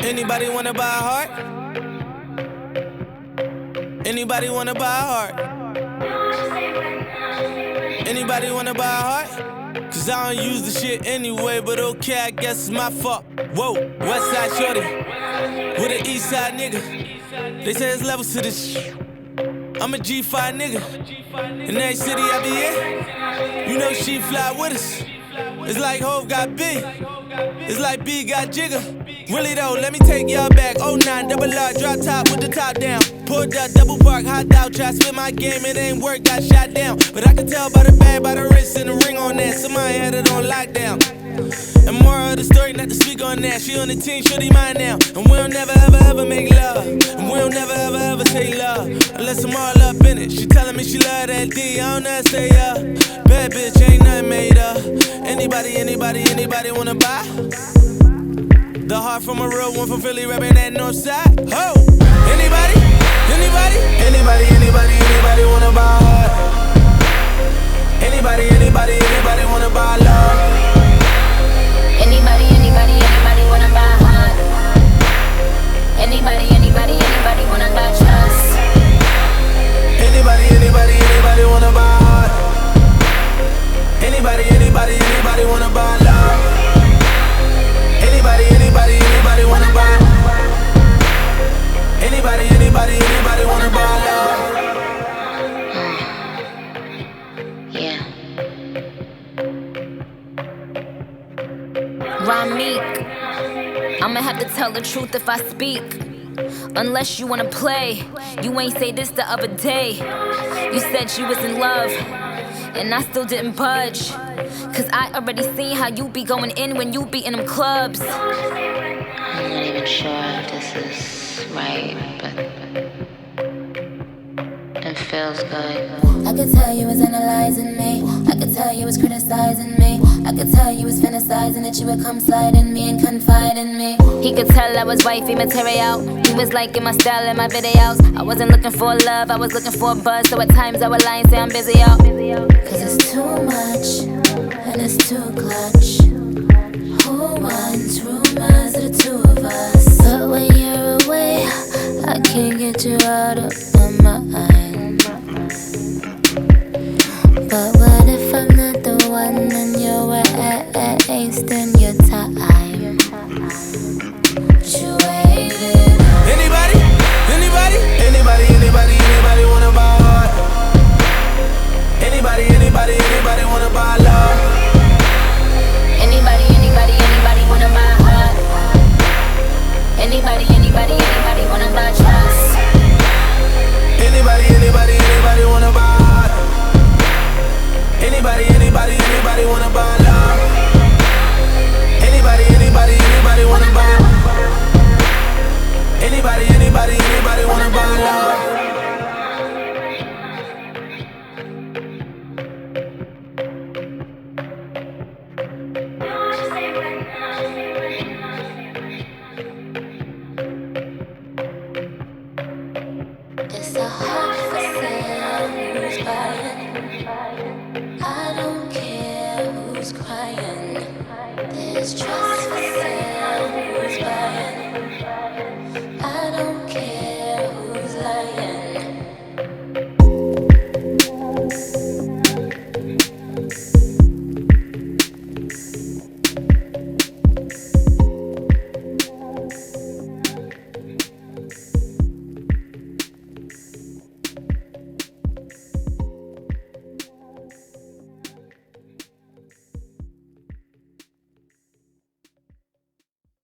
Anybody wanna buy a heart? Anybody wanna buy a heart? Anybody wanna buy a heart? Cause I don't use the shit anyway, but okay, I guess it's my fault. Whoa, West Side Shorty with an East Side nigga. They say there's levels to this shit. I'm a G5 nigga. In every city I be in, you know she fly with us. It's like Hov got B, it's like B got Jigga. Really though, let me take y'all back. 09, double R, drop top with the top down. Pulled up, double park, hot out, try to split my game, it ain't work, got shot down. But I can tell by the bag, by the wrist and the ring on that. Somebody had it on lockdown. And more of the story, not to speak on that. She on the team, shorty mine now. And we don't never ever ever make love. And we don't never ever ever say love unless I'm all up in it. She telling me she love that D, I don't know say bad bitch, ain't nothing made up. Anybody wanna buy? The heart from a real one from Philly, rapping that north side. Ho! Anybody wanna buy a heart? Anybody wanna buy love? Anybody wanna buy heart? Anybody wanna buy trust? Anybody wanna buy heart? Anybody wanna buy love? Anybody wanna buy? Anybody wanna buy love? Yeah. Rameek, I'ma have to tell the truth if I speak. Unless you wanna play, you ain't say this the other day. You said you was in love, and I still didn't budge. Cause I already seen how you be going in when you be in them clubs. I'm not even sure if this is right, but it feels good. I could tell you was analyzing me. I could tell you was criticizing me. I could tell you was fantasizing that you would come slide in me and confide in me. He could tell I was wifey material. He was liking my style and my videos. I wasn't looking for love, I was looking for a buzz. So at times I would lie and say I'm busy, yo. Cause it's too much and it's too clutch. Who wants rumors of the two of us? But when you're away, I can't get you out of